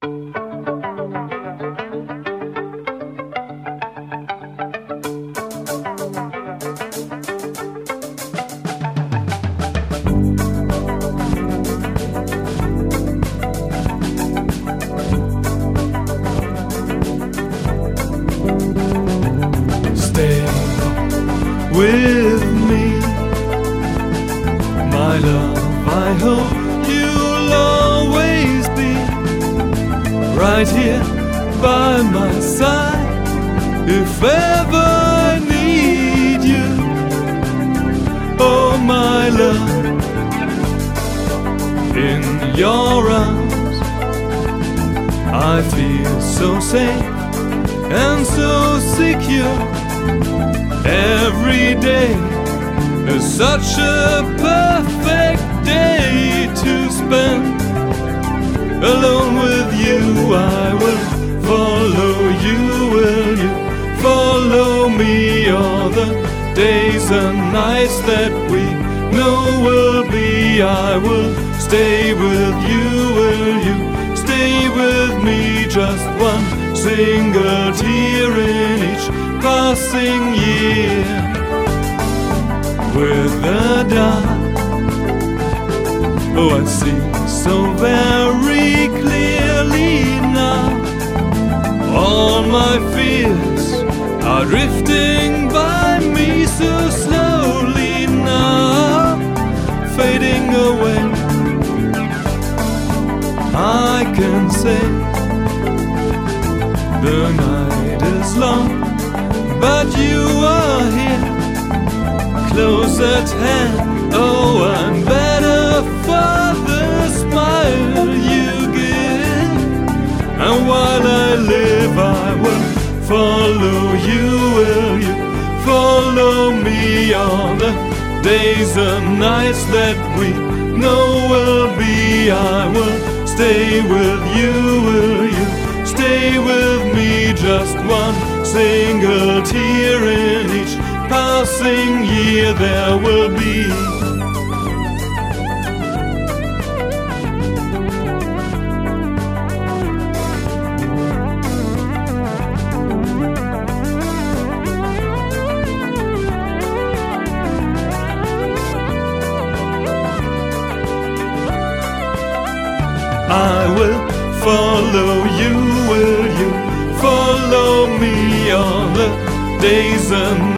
Stay with me, my love. I hope you'll always be right here by my side if ever I need you. Oh, my love, in your arms I feel so safe and so secure. Every day is such a perfect day to spend alone with you. I will follow you. Will you follow me? All the days and nights that we know will be. I will stay with you. Will you stay with me? Just one single tear in each passing year. With the dark, oh, I see so very clearly now. All my fears are drifting by me so slowly now, fading away. I can say the night is long, but you are here, close at hand. Oh, I'm better for the smile you give. And while I live, I will follow you. Will you follow me? All the days and nights that we know will be. I will stay with you. Will you stay with me? Just one single tear in each passing year there will be. I will follow you. Will you follow me? All the days and